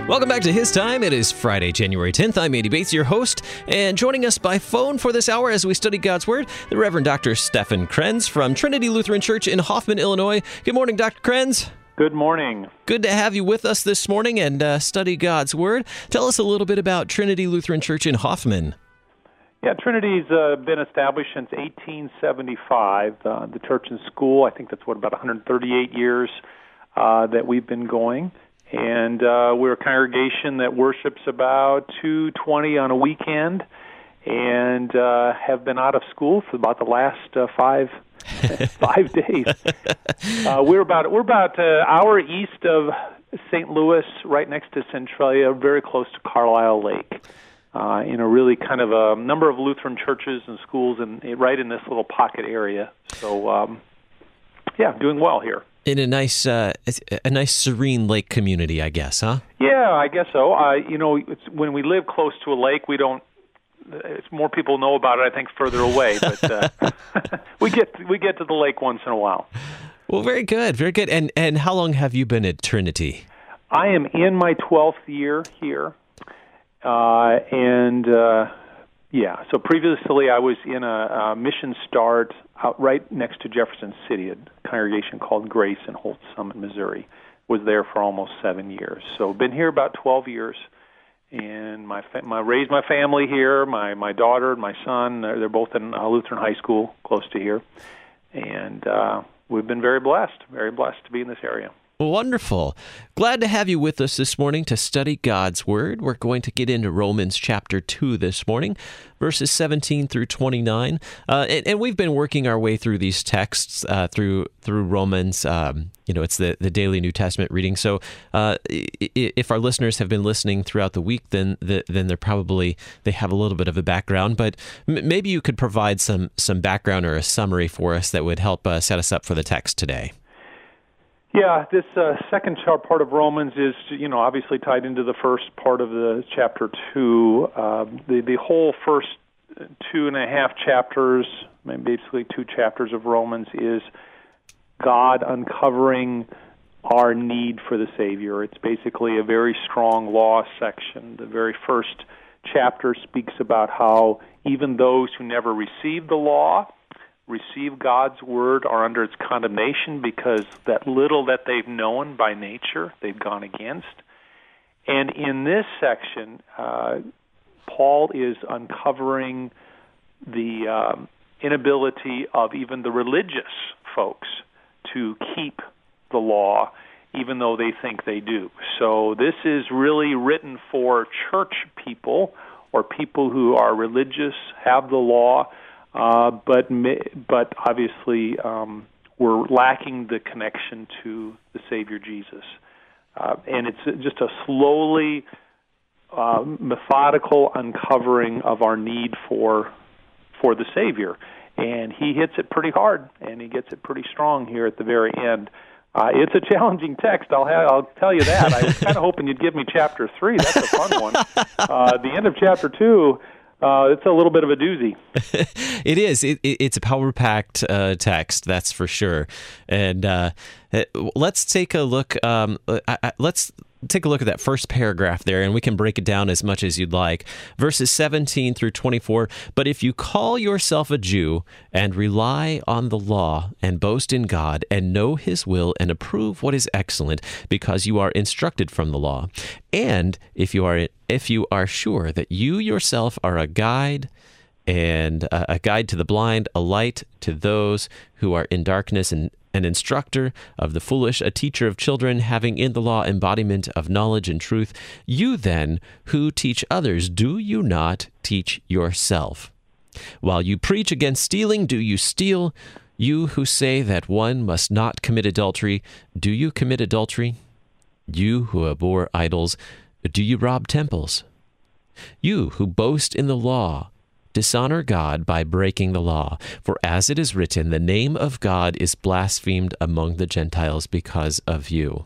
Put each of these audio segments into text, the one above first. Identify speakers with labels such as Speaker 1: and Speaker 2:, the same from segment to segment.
Speaker 1: Welcome back to His Time. It is Friday, January 10th. I'm Andy Bates, your host, and joining us by phone for this hour as we study God's Word, the Reverend Dr. Stephen Krenz from Trinity Lutheran Church in Hoffman, Illinois. Good morning, Dr. Krenz.
Speaker 2: Good morning.
Speaker 1: Good to have you with us this morning and study God's Word. Tell us a little bit about Trinity Lutheran Church in Hoffman.
Speaker 2: Yeah, Trinity's been established since 1875. The church and school, I think that's about 138 years that we've been going. And we're a congregation that worships about 220 on a weekend and have been out of school for about the last 5 days. We're about an hour east of St. Louis, right next to Centralia, very close to Carlisle Lake. In a really kind of a number of Lutheran churches and schools right in this little pocket area. So, doing well here.
Speaker 1: In a nice serene lake community, I guess, huh?
Speaker 2: Yeah, I guess so. When we live close to a lake, it's more people know about it, I think, further away. But we get to the lake once in a while.
Speaker 1: Well, very good, very good. And how long have you been at Trinity?
Speaker 2: I am in my 12th year here. So previously I was in a mission start out right next to Jefferson City, a congregation called Grace in Holt Summit, Missouri. Was there for almost 7 years. So been here about 12 years, and raised my family here. My daughter and my son, they're both in Lutheran High School close to here, and we've been very blessed to be in this area.
Speaker 1: Wonderful. Glad to have you with us this morning to study God's Word. We're going to get into Romans chapter 2 this morning, verses 17 through 29. And we've been working our way through these texts through Romans. It's the daily New Testament reading. So if our listeners have been listening throughout the week, then they have a little bit of a background. But maybe you could provide some background or a summary for us that would help set us up for the text today.
Speaker 2: Yeah, this second part of Romans is, obviously tied into the first part of the chapter 2. The whole first 2.5 chapters, basically 2 chapters of Romans, is God uncovering our need for the Savior. It's basically a very strong law section. The very first chapter speaks about how even those who never received the law, receive God's word, are under its condemnation because that little that they've known by nature, they've gone against. And in this section, Paul is uncovering the inability of even the religious folks to keep the law, even though they think they do. So this is really written for church people or people who are religious, have the law, but obviously we're lacking the connection to the Savior Jesus. And it's just a slowly, methodical uncovering of our need for the Savior. And he hits it pretty hard, and he gets it pretty strong here at the very end. It's a challenging text, I'll tell you that. I was kind of hoping you'd give me chapter 3. That's a fun one. The end of chapter 2... it's a little bit of a doozy.
Speaker 1: It is. It's a power-packed text, that's for sure. And let's take a look. Let's take a look at that first paragraph there, and we can break it down as much as you'd like. Verses 17 through 24. But if you call yourself a Jew and rely on the law and boast in God and know His will and approve what is excellent, because you are instructed from the law, and if you are sure that you yourself are a guide and a guide to the blind, a light to those who are in darkness, and an instructor of the foolish, a teacher of children, having in the law embodiment of knowledge and truth, you then who teach others, do you not teach yourself? While you preach against stealing, do you steal? You who say that one must not commit adultery, do you commit adultery? You who abhor idols, do you rob temples? You who boast in the law, dishonor God by breaking the law. For as it is written, the name of God is blasphemed among the Gentiles because of you.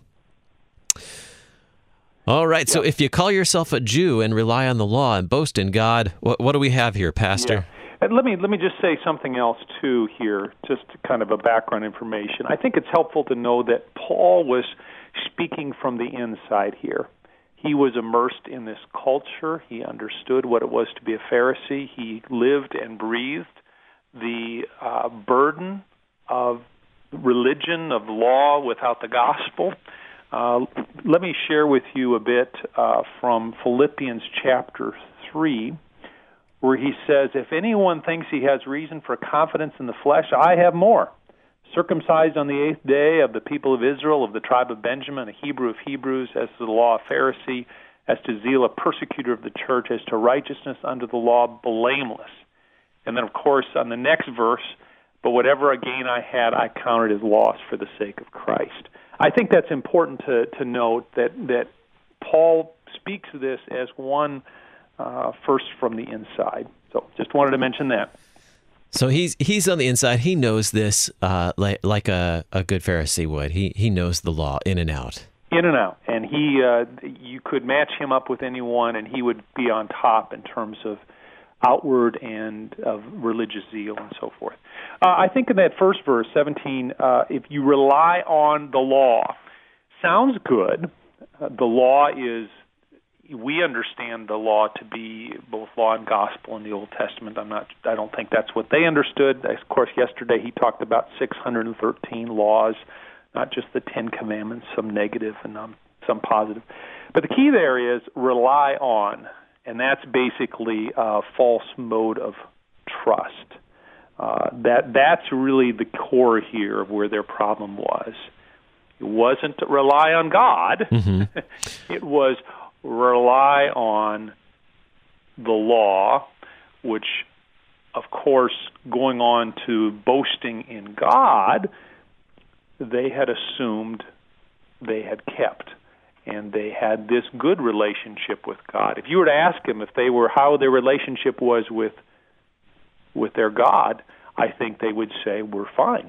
Speaker 1: All right, so if you call yourself a Jew and rely on the law and boast in God, what do we have here, Pastor?
Speaker 2: And let me just say something else, too, here, just kind of a background information. I think it's helpful to know that Paul was speaking from the inside here. He was immersed in this culture. He understood what it was to be a Pharisee. He lived and breathed the burden of religion, of law without the gospel. Let me share with you a bit from Philippians chapter 3, where he says, "If anyone thinks he has reason for confidence in the flesh, I have more. Circumcised on the 8th day, of the people of Israel, of the tribe of Benjamin, a Hebrew of Hebrews, as to the law, a Pharisee, as to zeal, a persecutor of the church, as to righteousness under the law, blameless." And then, of course, on the next verse, "But whatever gain I had, I counted as loss for the sake of Christ." I think that's important to note that Paul speaks of this as one first from the inside. So just wanted to mention that.
Speaker 1: So he's on the inside. He knows this like a good Pharisee would. He knows the law in and out.
Speaker 2: In and out. And you could match him up with anyone, and he would be on top in terms of outward and of religious zeal and so forth. I think in that first verse, 17, if you rely on the law, sounds good. The law is, we understand the law to be both law and gospel in the Old Testament. I don't think that's what they understood. Of course, yesterday he talked about 613 laws, not just the 10 Commandments, some negative and some positive. But the key there is rely on, and that's basically a false mode of trust. That's really the core here of where their problem was. It wasn't to rely on God. Mm-hmm. It was rely on the law, which, of course, going on to boasting in God, they had assumed they had kept. And they had this good relationship with God. If you were to ask them how their relationship was with their God, I think they would say, "We're fine.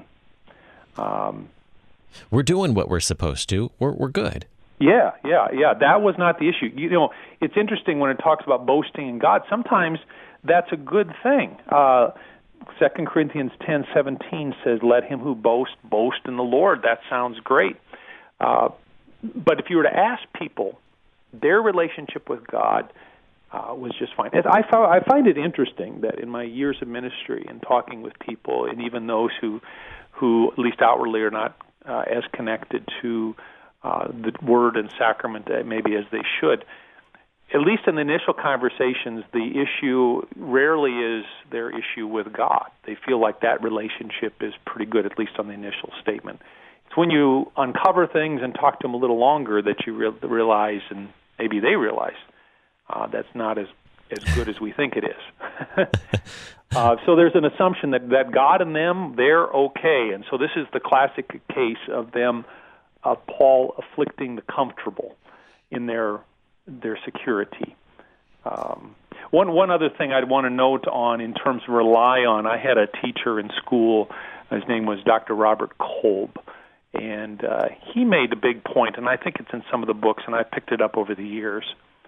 Speaker 1: We're doing what we're supposed to. We're good."
Speaker 2: Yeah. That was not the issue. You know, it's interesting when it talks about boasting in God. Sometimes that's a good thing. 2 Corinthians 10:17 says, "Let him who boasts boast in the Lord." That sounds great. But if you were to ask people, their relationship with God was just fine. I find it interesting that in my years of ministry and talking with people, and even those who at least outwardly are not as connected to the Word and Sacrament maybe as they should, at least in the initial conversations, the issue rarely is their issue with God. They feel like that relationship is pretty good, at least on the initial statement. It's when you uncover things and talk to them a little longer that you realize, and maybe they realize, that's not as good as we think it is. So there's an assumption that God and them, they're okay. And so this is the classic case of Paul afflicting the comfortable in their security. One other thing I'd want to note on in terms of rely on, I had a teacher in school, his name was Dr. Robert Kolb, and he made a big point, and I think it's in some of the books, and I picked it up over the years.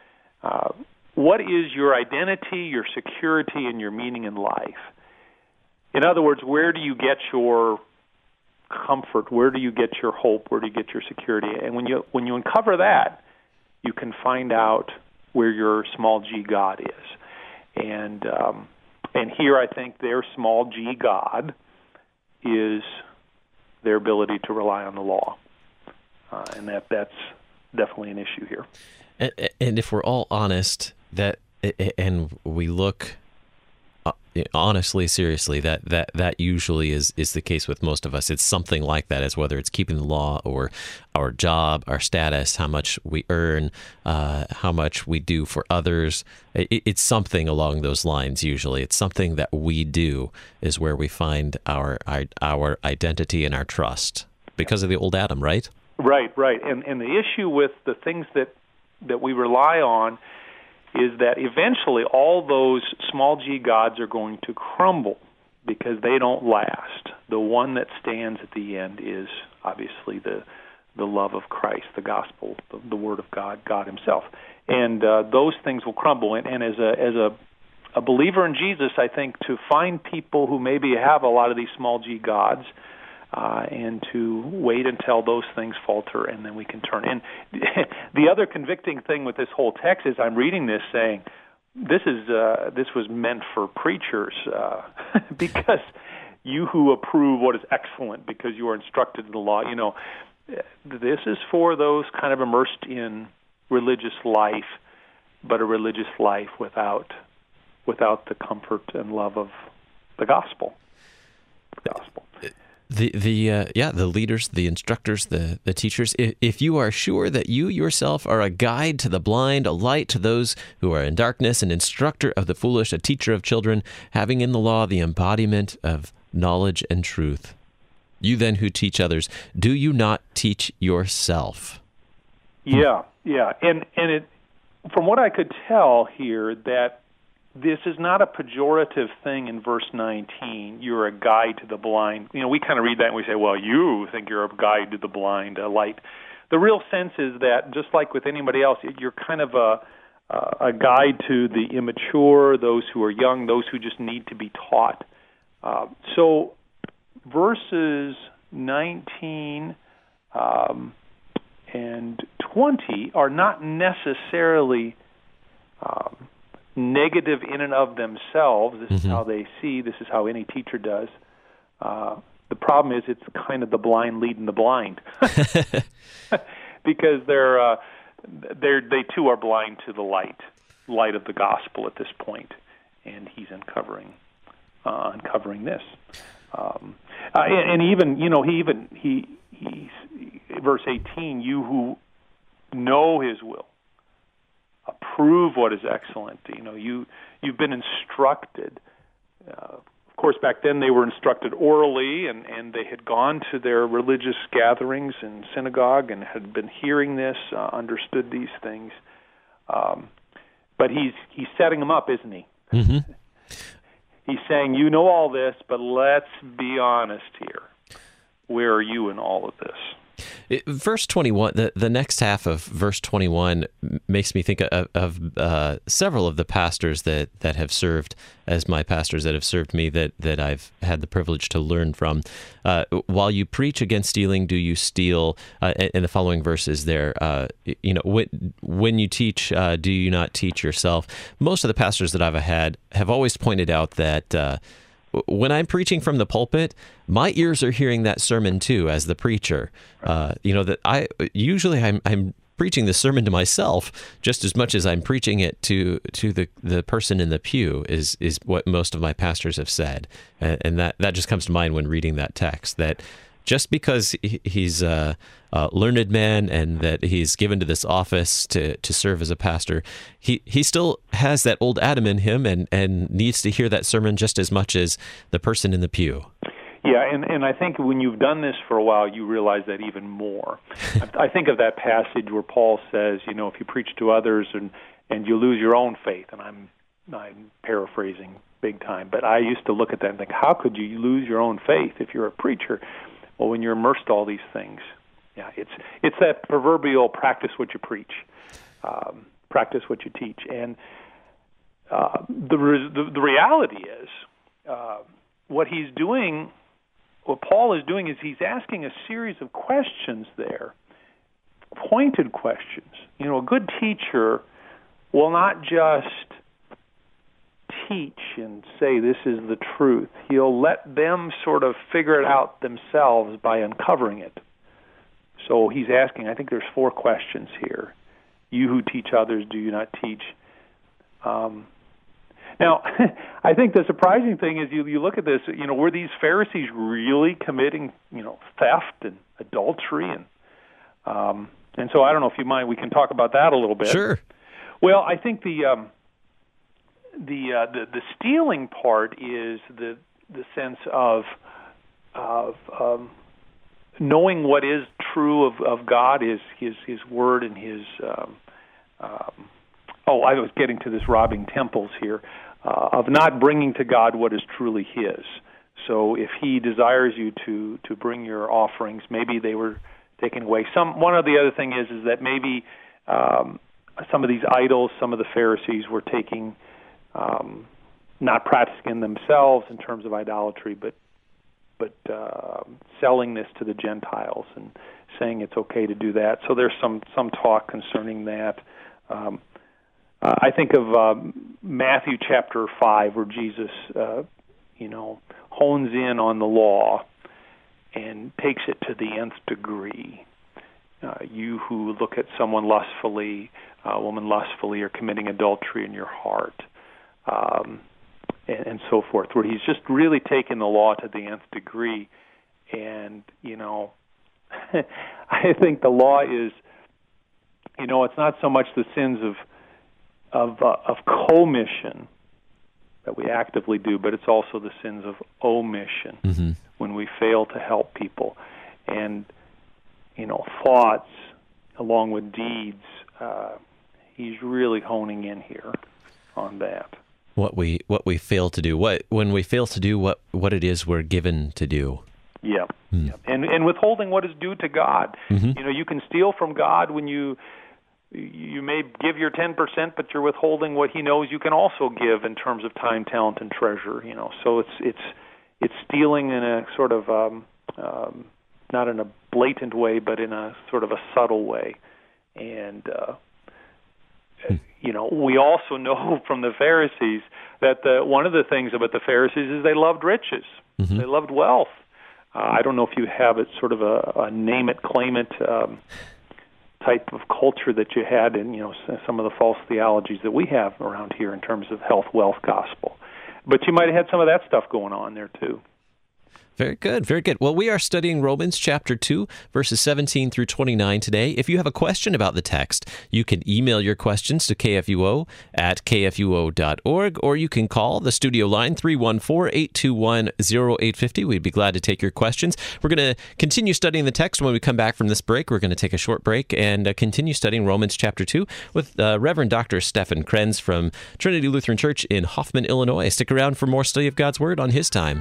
Speaker 2: What is your identity, your security, and your meaning in life? In other words, where do you get your comfort? Where do you get your hope? Where do you get your security? And when you uncover that, you can find out where your small g God is. And here I think their small g God is their ability to rely on the law. And that's definitely an issue here.
Speaker 1: And if we're all honest, and we look honestly, seriously, that usually is the case with most of us. It's something like that, as whether it's keeping the law or our job, our status, how much we earn, how much we do for others. It's something along those lines. Usually, it's something that we do is where we find our identity and our trust because of the old Adam, right?
Speaker 2: Right. And the issue with the things that we rely on is that eventually all those small g gods are going to crumble because they don't last. The one that stands at the end is obviously the love of Christ, the gospel, the Word of God, God Himself. And those things will crumble. And as a believer in Jesus, I think to find people who maybe have a lot of these small g gods, and to wait until those things falter, and then we can turn. And the other convicting thing with this whole text is I'm reading this saying, this was meant for preachers because you who approve what is excellent because you are instructed in the law. This is for those kind of immersed in religious life, but a religious life without the comfort and love of the gospel.
Speaker 1: The leaders, the instructors, the teachers, if you are sure that you yourself are a guide to the blind, a light to those who are in darkness, an instructor of the foolish, a teacher of children, having in the law the embodiment of knowledge and truth. You then who teach others, do you not teach yourself?
Speaker 2: Yeah. And it, from what I could tell here, that this is not a pejorative thing in verse 19. You're a guide to the blind. We kind of read that and we say, well, you think you're a guide to the blind, a light. The real sense is that, just like with anybody else, you're kind of a guide to the immature, those who are young, those who just need to be taught. So verses 19 and 20 are not necessarily negative in and of themselves. This is how they see. This is how any teacher does. The problem is it's kind of the blind leading the blind, because they too are blind to the light of the gospel at this point, and he's uncovering this. And even he verse 18, you who know his will, approve what is excellent. You've been instructed. Of course, back then they were instructed orally, and they had gone to their religious gatherings and synagogue and had been hearing this, understood these things. But he's setting them up, isn't he?
Speaker 1: Mm-hmm.
Speaker 2: He's saying, you know all this, but let's be honest here. Where are you in all of this?
Speaker 1: Verse 21, the next half of verse 21 makes me think of several of the pastors that have served as my pastors, that have served me, that I've had the privilege to learn from. While you preach against stealing, do you steal? In the following verses there, when you teach, do you not teach yourself? Most of the pastors that I've had have always pointed out that when I'm preaching from the pulpit, my ears are hearing that sermon too, as the preacher. That I'm preaching the sermon to myself just as much as I'm preaching it to the person in the pew is what most of my pastors have said, and that just comes to mind when reading that text. That just because he's a learned man and that he's given to this office to serve as a pastor, he still has that old Adam in him and needs to hear that sermon just as much as the person in the pew.
Speaker 2: Yeah, and I think when you've done this for a while, you realize that even more. I think of that passage where Paul says, if you preach to others and you lose your own faith, and I'm paraphrasing big time, but I used to look at that and think, how could you lose your own faith if you're a preacher? Well, when you're immersed in all these things, yeah, it's that proverbial practice what you preach, practice what you teach, and the reality is what he's doing. What Paul is doing is he's asking a series of questions there, pointed questions. A good teacher will not just teach and say this is the truth. He'll let them sort of figure it out themselves by uncovering it. So he's asking, I think there's 4 questions here. You who teach others, do you not teach? Now, I think the surprising thing is you look at this, were these Pharisees really committing, theft and adultery? And so I don't know if you mind, we can talk about that a little bit.
Speaker 1: Sure.
Speaker 2: Well, I think the stealing part is the sense of knowing what is true of God, is His Word and His. I was getting to this robbing temples here, of not bringing to God what is truly His. So if He desires you to bring your offerings, maybe they were taken away. One of the other thing is that maybe some of these idols, some of the Pharisees were taking. Not practicing themselves in terms of idolatry, but selling this to the Gentiles and saying it's okay to do that. So there's some talk concerning that. I think of Matthew chapter 5, where Jesus, hones in on the law and takes it to the nth degree. You who look at someone lustfully, a woman lustfully, are committing adultery in your heart, and so forth, where he's just really taken the law to the nth degree. And, I think the law is, it's not so much the sins of commission that we actively do, but it's also the sins of omission when we fail to help people. And, thoughts along with deeds, he's really honing in here on that.
Speaker 1: What we fail to do, when we fail to do what it is we're given to do.
Speaker 2: Yeah. And withholding what is due to God. You can steal from God when you may give your 10%, but you're withholding what He knows you can also give in terms of time, talent, and treasure. So it's stealing in a sort of not in a blatant way, but in a sort of a subtle way. And we also know from the Pharisees that one of the things about the Pharisees is they loved riches, they loved wealth. I don't know if you have it sort of a name it, claim it type of culture that you had in some of the false theologies that we have around here in terms of health, wealth, gospel. But you might have had some of that stuff going on there too.
Speaker 1: Very good, very good. Well, we are studying Romans chapter 2, verses 17 through 29 today. If you have a question about the text, you can email your questions to kfuo@kfuo.org, or you can call the studio line 314-821-0850. We'd be glad to take your questions. We're going to continue studying the text. When we come back from this break, we're going to take a short break and continue studying Romans chapter 2 with Reverend Dr. Stephen Krenz from Trinity Lutheran Church in Hoffman, Illinois. Stick around for more study of God's Word on His time.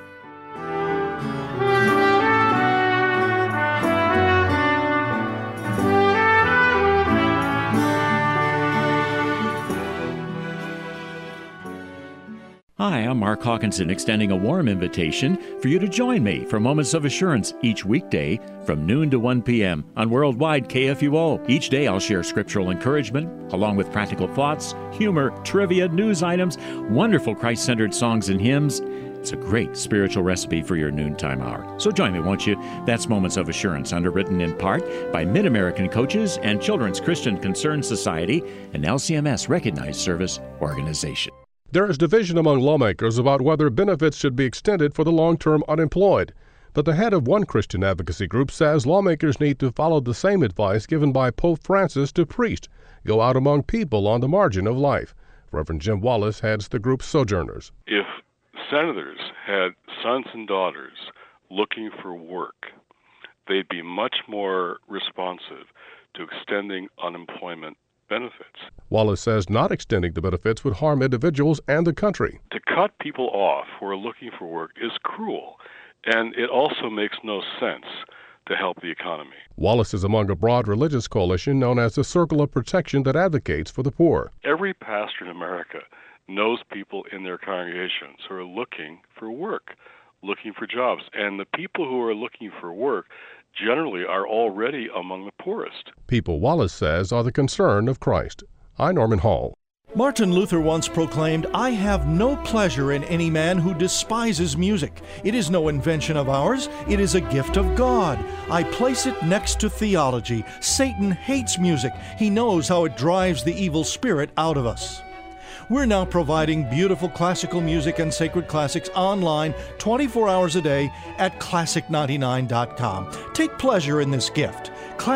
Speaker 3: Hi, I'm Mark Hawkinson, extending a warm invitation for you to join me for Moments of Assurance each weekday from noon to 1 p.m. on Worldwide KFUO. Each day I'll share scriptural encouragement, along with practical thoughts, humor, trivia, news items, wonderful Christ-centered songs and hymns. It's a great spiritual recipe for your noontime hour. So join me, won't you? That's Moments of Assurance, underwritten in part by Mid-American Coaches and Children's Christian Concern Society, an LCMS recognized service organization.
Speaker 4: There is division among lawmakers about whether benefits should be extended for the long-term unemployed. But the head of one Christian advocacy group says lawmakers need to follow the same advice given by Pope Francis to priests: go out among people on the margin of life. Reverend Jim Wallace heads the group's Sojourners.
Speaker 5: If senators had sons and daughters looking for work, they'd be much more responsive to extending unemployment benefits.
Speaker 4: Wallace says not extending the benefits would harm individuals and the country.
Speaker 5: To cut people off who are looking for work is cruel, and it also makes no sense to help the economy.
Speaker 4: Wallace is among a broad religious coalition known as the Circle of Protection that advocates for the poor.
Speaker 5: Every pastor in America knows people in their congregations who are looking for work, looking for jobs, and the people who are looking for work generally are already among the poorest.
Speaker 4: People, Wallace says, are the concern of Christ. I'm Norman Hall.
Speaker 6: Martin Luther once proclaimed, "I have no pleasure in any man who despises music. It is no invention of ours. It is a gift of God. I place it next to theology. Satan hates music. He knows how it drives the evil spirit out of us." We're now providing beautiful classical music and sacred classics online 24 hours a day at Classic99.com. Take pleasure in this gift.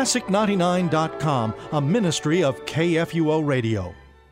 Speaker 6: Classic99.com, a ministry of KFUO Radio.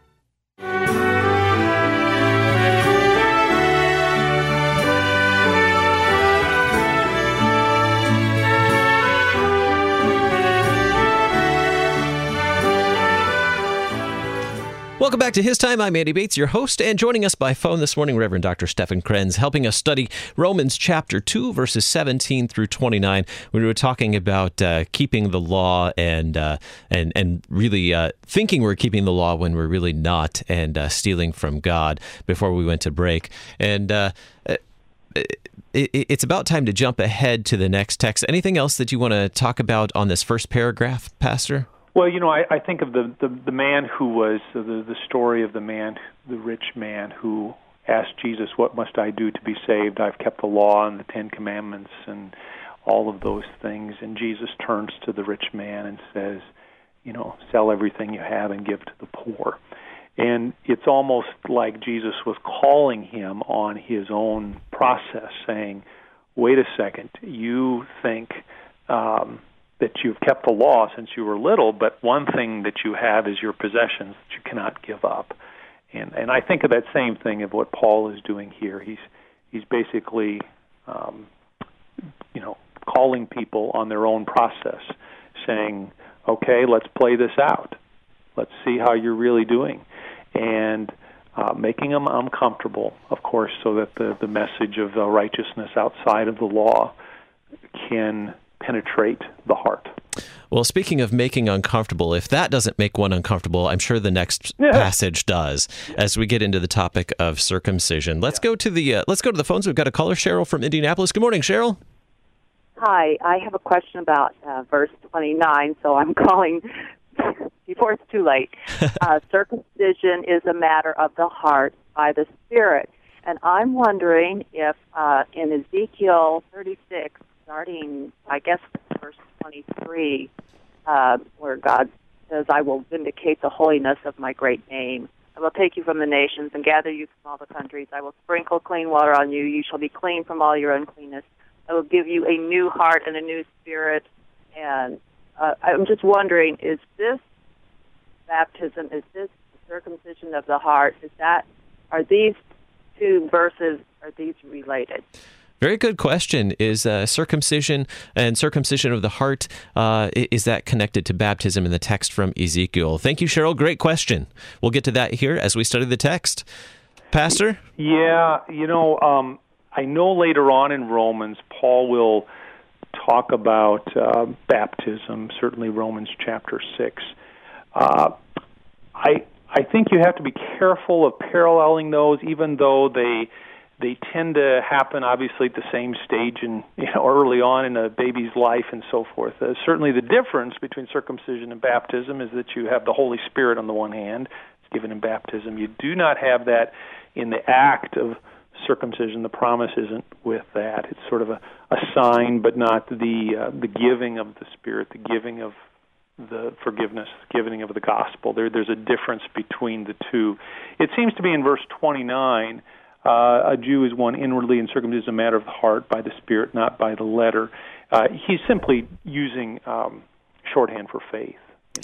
Speaker 1: Welcome back to His Time. I'm Andy Bates, your host, and joining us by phone this morning, Reverend Dr. Stephen Krenz, helping us study Romans chapter 2, verses 17 through 29. We were talking about keeping the law and really thinking we're keeping the law when we're really not, and stealing from God before we went to break. And it's about time to jump ahead to the next text. Anything else that you want to talk about on this first paragraph, Pastor?
Speaker 2: Well, I think of the man who was, the story of the man, the rich man who asked Jesus, "What must I do to be saved? I've kept the law and the Ten Commandments and all of those things." And Jesus turns to the rich man and says, "Sell everything you have and give to the poor." And it's almost like Jesus was calling him on his own process, saying, "Wait a second, you think that you've kept the law since you were little, but one thing that you have is your possessions that you cannot give up." And I think of that same thing of what Paul is doing here. He's basically calling people on their own process, saying, "Okay, let's play this out. Let's see how you're really doing," and making them uncomfortable, of course, so that the message of righteousness outside of the law can penetrate the heart.
Speaker 1: Well, speaking of making uncomfortable, if that doesn't make one uncomfortable, I'm sure the next passage does. As we get into the topic of circumcision, let's go to the phones. We've got a caller, Cheryl from Indianapolis. Good morning, Cheryl.
Speaker 7: Hi, I have a question about verse 29, so I'm calling before it's too late. Circumcision is a matter of the heart by the Spirit. And I'm wondering if in Ezekiel 36, starting, I guess, verse 23, where God says, "I will vindicate the holiness of my great name. I will take you from the nations and gather you from all the countries. I will sprinkle clean water on you. You shall be clean from all your uncleanness. I will give you a new heart and a new spirit." And I'm just wondering, is this baptism, is this circumcision of the heart, are these two verses, are these related?
Speaker 1: Very good question. Is circumcision and circumcision of the heart, is that connected to baptism in the text from Ezekiel? Thank you, Cheryl. Great question. We'll get to that here as we study the text. Pastor?
Speaker 2: Yeah, I know later on in Romans, Paul will talk about baptism, certainly Romans chapter 6. I think you have to be careful of paralleling those, even though they tend to happen, obviously, at the same stage and early on in a baby's life and so forth. Certainly the difference between circumcision and baptism is that you have the Holy Spirit on the one hand, it's given in baptism. You do not have that in the act of circumcision. The promise isn't with that. It's sort of a sign, but not the giving of the Spirit, the giving of the forgiveness, the giving of the gospel. There's a difference between the two. It seems to be in verse 29, a Jew is one inwardly, and circumcision is a matter of the heart by the Spirit, not by the letter. He's simply using shorthand for faith.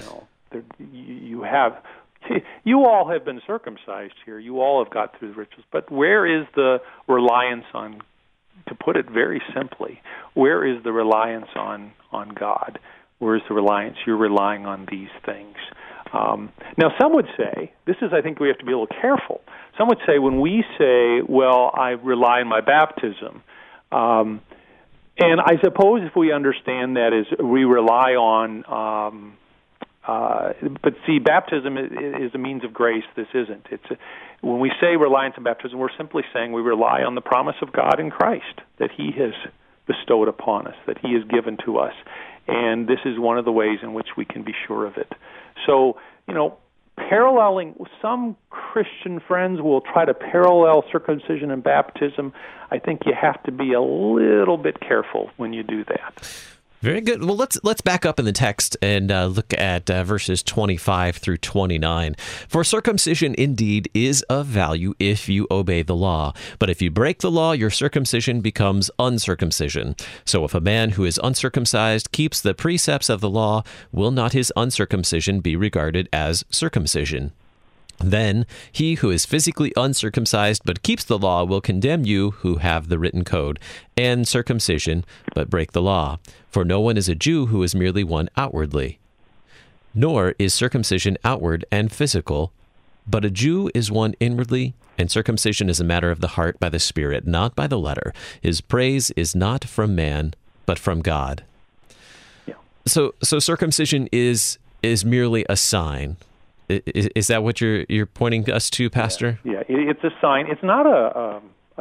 Speaker 2: You all have been circumcised here. You all have got through the rituals. But where is the reliance on, to put it very simply, where is the reliance on God? Where is the reliance? You're relying on these things. Now, some would say, I think we have to be a little careful. Some would say when we say, well, I rely on my baptism, and I suppose if we understand that as we rely on, but see, baptism is a means of grace. This isn't. When we say reliance on baptism, we're simply saying we rely on the promise of God in Christ, that He has bestowed upon us, that He has given to us. And this is one of the ways in which we can be sure of it. So, paralleling, some Christian friends will try to parallel circumcision and baptism. I think you have to be a little bit careful when you do that.
Speaker 1: Very good. Well, let's back up in the text and look at verses 25 through 29. "For circumcision indeed is of value if you obey the law. But if you break the law, your circumcision becomes uncircumcision. So if a man who is uncircumcised keeps the precepts of the law, will not his uncircumcision be regarded as circumcision? Then he who is physically uncircumcised but keeps the law will condemn you who have the written code and circumcision but break the law. For no one is a Jew who is merely one outwardly. Nor is circumcision outward and physical, but a Jew is one inwardly, and circumcision is a matter of the heart by the Spirit, not by the letter. His praise is not from man, but from God."
Speaker 2: Yeah.
Speaker 1: So circumcision is merely a sign. Is that what you're pointing us to, Pastor?
Speaker 2: Yeah, it's a sign. It's not a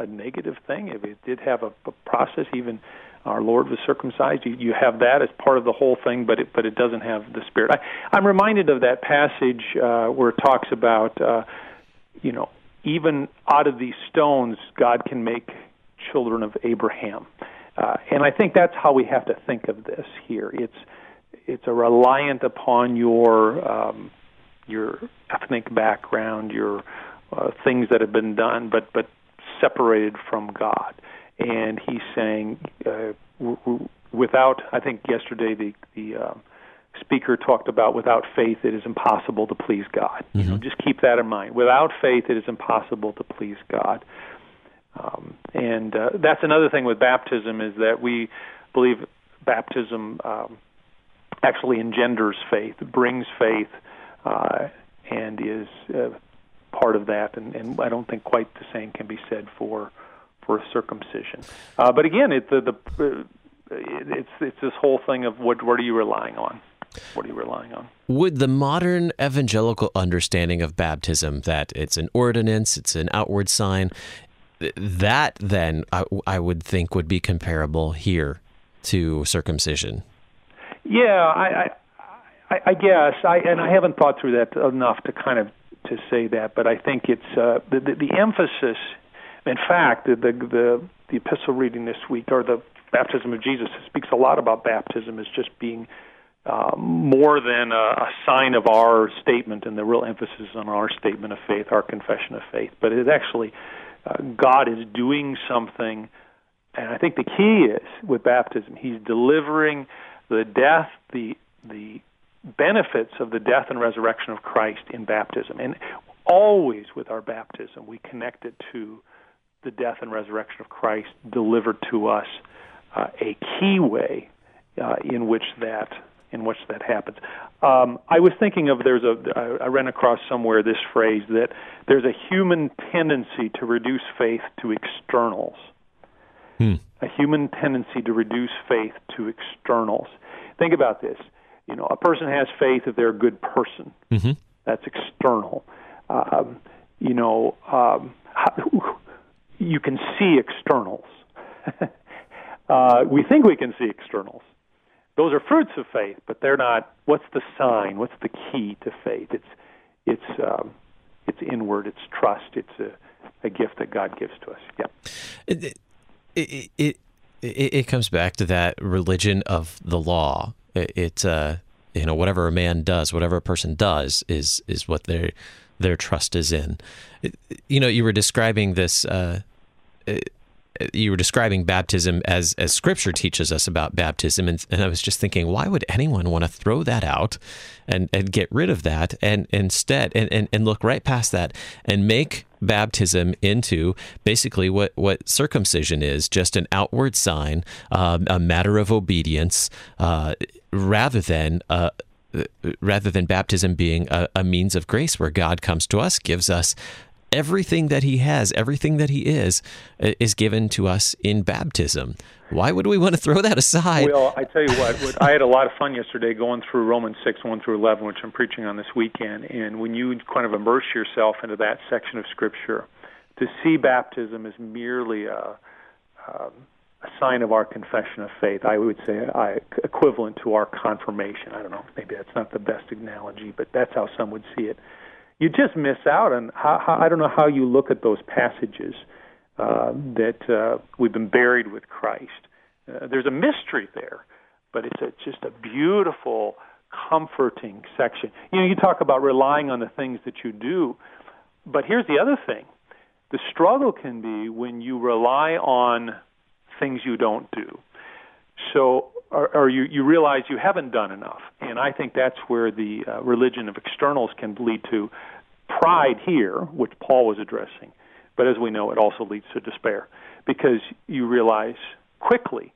Speaker 2: a negative thing. If it did have a process, even our Lord was circumcised, you have that as part of the whole thing, but it doesn't have the Spirit. I'm reminded of that passage where it talks about, even out of these stones, God can make children of Abraham. And I think that's how we have to think of this here. It's a reliant upon your ethnic background, your things that have been done, but separated from God. And he's saying, without, I think yesterday the speaker talked about without faith it is impossible to please God.
Speaker 1: Mm-hmm.
Speaker 2: Just keep that in mind. Without faith it is impossible to please God. And that's another thing with baptism, is that we believe baptism actually engenders faith, brings faith, and is part of that. And I don't think quite the same can be said for circumcision. But again, it's this whole thing of what are you relying on? What are you relying on?
Speaker 1: Would the modern evangelical understanding of baptism, that it's an ordinance, it's an outward sign, that then I would think would be comparable here to circumcision? Yeah,
Speaker 2: I guess. I haven't thought through that enough to say that, but I think it's the emphasis. In fact, the epistle reading this week, or the baptism of Jesus, speaks a lot about baptism as just being more than a sign of our statement, and the real emphasis on our statement of faith, our confession of faith. But it actually, God is doing something, and I think the key is, with baptism, He's delivering the death, the benefits of the death and resurrection of Christ in baptism. And always with our baptism, we connect it to the death and resurrection of Christ delivered to us, a key way in which that happens. I was thinking of I ran across somewhere this phrase that there's a human tendency to reduce faith to externals. A human tendency to reduce faith to externals. Think about this. A person has faith if they're a good person.
Speaker 1: Mm-hmm.
Speaker 2: That's external. You can see externals. We think we can see externals. Those are fruits of faith, but they're not. What's the sign? What's the key to faith? It's inward. It's trust. It's a gift that God gives to us. Yeah.
Speaker 1: It comes back to that religion of the law. It's whatever a man does, whatever a person does, is what their trust is in. You were describing this. You were describing baptism as Scripture teaches us about baptism, and I was just thinking, why would anyone want to throw that out and get rid of that, and instead and look right past that and make baptism into basically what circumcision is, just an outward sign, a matter of obedience, rather than baptism being a means of grace where God comes to us, gives us everything that He has, everything that He is given to us in baptism. Why would we want to throw that aside?
Speaker 2: Well, I tell you what, I had a lot of fun yesterday going through Romans 6, 1 through 11, which I'm preaching on this weekend, and when you kind of immerse yourself into that section of Scripture, to see baptism as merely a sign of our confession of faith, I would say equivalent to our confirmation. I don't know, maybe that's not the best analogy, but that's how some would see it. You just miss out on how I don't know how you look at those passages that we've been buried with Christ. There's a mystery there, but it's just a beautiful, comforting section. You talk about relying on the things that you do, but here's the other thing. The struggle can be when you rely on things you don't do. So, or you realize you haven't done enough. And I think that's where the religion of externals can lead to pride here, which Paul was addressing. But as we know, it also leads to despair, because you realize quickly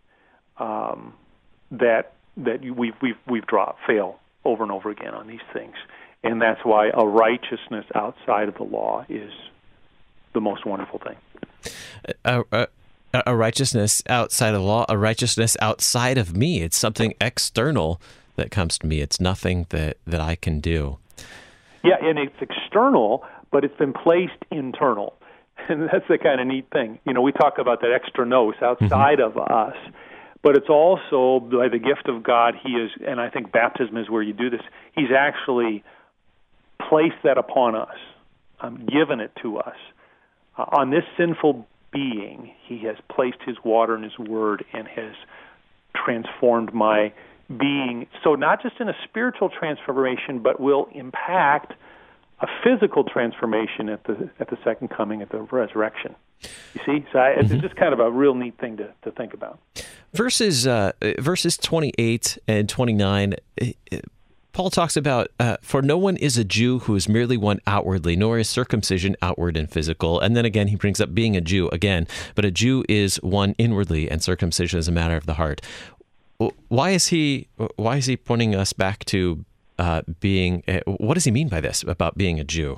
Speaker 2: that we've failed over and over again on these things. And that's why a righteousness outside of the law is the most wonderful thing.
Speaker 1: A righteousness outside of the law, a righteousness outside of me. It's something external that comes to me. It's nothing that I can do.
Speaker 2: Yeah, and it's external, but it's been placed internal. And that's the kind of neat thing. We talk about that extranos outside of us, but it's also by the gift of God, He is, and I think baptism is where you do this, He's actually placed that upon us, given it to us. On this sinful being, He has placed His water and His word and has transformed my being. So not just in a spiritual transformation, but will impact a physical transformation at the second coming, at the resurrection. You see? So it's just kind of a real neat thing to think about.
Speaker 1: Verses 28 and 29, Paul talks about, for no one is a Jew who is merely one outwardly, nor is circumcision outward and physical. And then again, he brings up being a Jew again, but a Jew is one inwardly, and circumcision is a matter of the heart. Why is he pointing us back to being? What does he mean by this about being a Jew?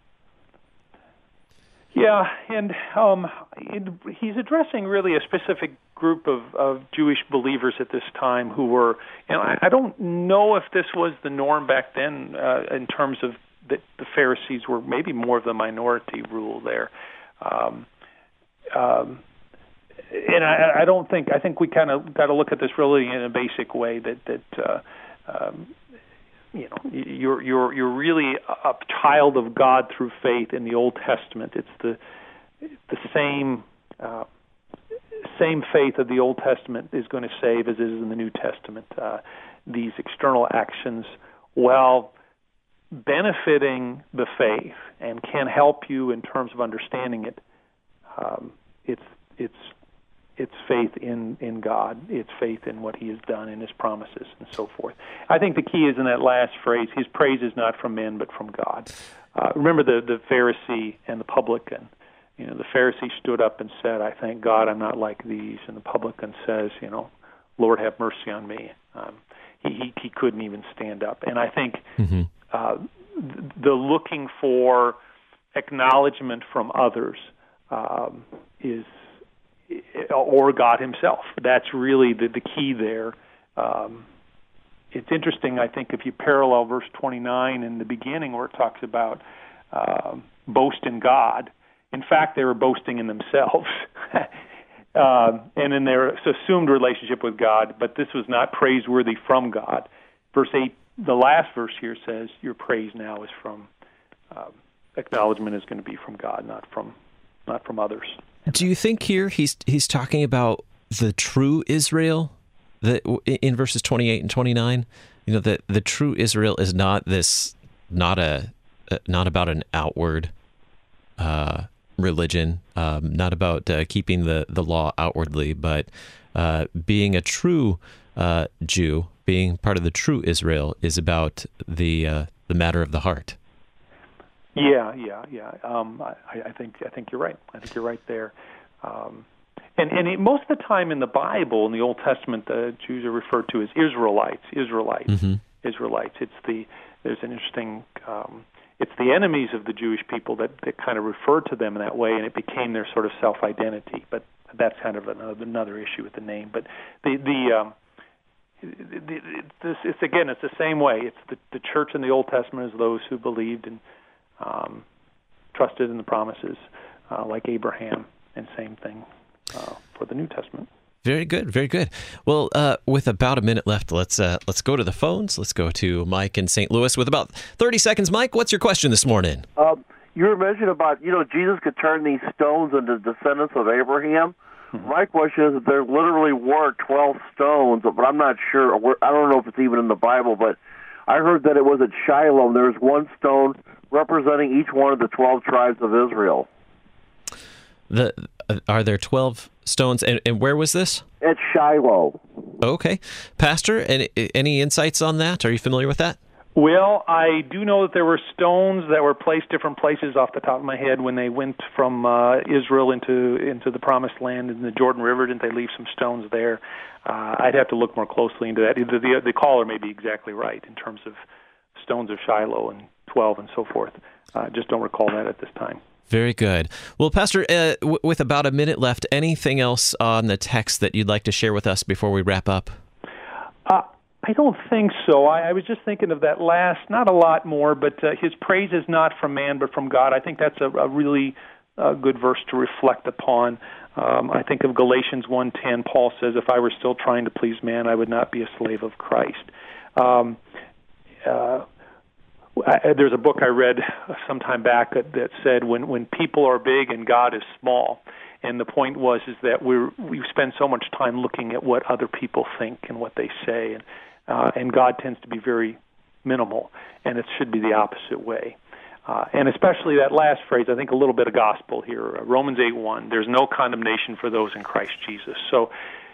Speaker 2: Yeah, and he's addressing really a specific group of Jewish believers at this time who were, and I don't know if this was the norm back then in terms of the Pharisees were maybe more of the minority rule there. And I think we kind of got to look at this really in a basic way that you're really a child of God through faith in the Old Testament. It's the same faith of the Old Testament is going to save as it is in the New Testament. These external actions, while benefiting the faith and can help you in terms of understanding it, it's faith in God. It's faith in what He has done and His promises and so forth. I think the key is in that last phrase, His praise is not from men but from God. Remember the Pharisee and the publican. The Pharisee stood up and said, I thank God I'm not like these. And the publican says, Lord, have mercy on me. He couldn't even stand up. And I think the looking for acknowledgement from others is, or God Himself. That's really the key there. It's interesting, I think, if you parallel verse 29 in the beginning where it talks about boast in God. In fact, they were boasting in themselves and in their assumed relationship with God, but this was not praiseworthy from God. Verse 8, the last verse here says, your praise now is from, acknowledgement is going to be from God, not from others.
Speaker 1: Do you think here he's talking about the true Israel that in verses 28 and 29? That the true Israel is not about an outward religion, not about keeping the law outwardly, but being a true Jew, being part of the true Israel, is about the matter of the heart.
Speaker 2: Yeah. I think you're right. I think you're right there. And most of the time in the Bible, in the Old Testament, the Jews are referred to as Israelites. Israelites. There's an interesting. It's the enemies of the Jewish people that kind of refer to them in that way, and it became their sort of self-identity. But that's kind of another issue with the name. But it's the same way. It's the church in the Old Testament is those who believed and trusted in the promises, like Abraham, and same thing for the New Testament.
Speaker 1: Very good, very good. Well, with about a minute left, let's go to the phones. Let's go to Mike in St. Louis with about 30 seconds. Mike, what's your question this morning?
Speaker 8: You were mentioning about, Jesus could turn these stones into descendants of Abraham. Mm-hmm. My question is that there literally were 12 stones, but I'm not sure. I don't know if it's even in the Bible, but I heard that it was at Shiloh. There was one stone representing each one of the 12 tribes of Israel.
Speaker 1: Are there 12 stones, and where was this?
Speaker 8: At Shiloh.
Speaker 1: Okay. Pastor, any insights on that? Are you familiar with that?
Speaker 2: Well, I do know that there were stones that were placed different places off the top of my head when they went from Israel into the Promised Land in the Jordan River. Didn't they leave some stones there? I'd have to look more closely into that. The caller may be exactly right in terms of stones of Shiloh and 12 and so forth. Just don't recall that at this time.
Speaker 1: Very good. Well, Pastor, with about a minute left, anything else on the text that you'd like to share with us before we wrap up?
Speaker 2: I don't think so. I was just thinking of that last, not a lot more, but his praise is not from man but from God. I think that's a really good verse to reflect upon. I think of Galatians 1:10. Paul says, "If I were still trying to please man, I would not be a slave of Christ." There's a book I read some time back that said when people are big and God is small, and the point was is that we spend so much time looking at what other people think and what they say, and God tends to be very minimal, and it should be the opposite way. And especially that last phrase, I think a little bit of gospel here, Romans 8:1, there's no condemnation for those in Christ Jesus. So,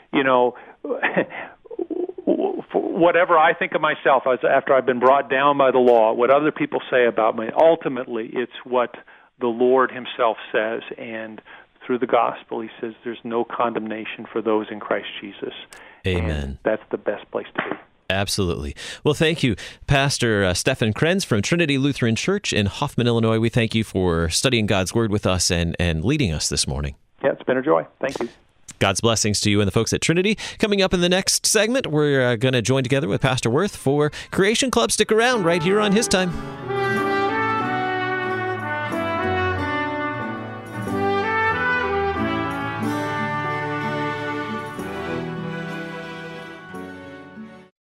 Speaker 2: whatever I think of myself after I've been brought down by the law, what other people say about me, ultimately it's what the Lord himself says, and through the gospel he says there's no condemnation for those in Christ Jesus.
Speaker 1: Amen.
Speaker 2: And that's the best place to be.
Speaker 1: Absolutely. Well, thank you, Pastor Stephan Krenz from Trinity Lutheran Church in Hoffman, Illinois. We thank you for studying God's Word with us and leading us this morning.
Speaker 2: Yeah, it's been a joy. Thank you.
Speaker 1: God's blessings to you and the folks at Trinity. Coming up in the next segment, we're going to join together with Pastor Worth for Creation Club. Stick around right here on His Time.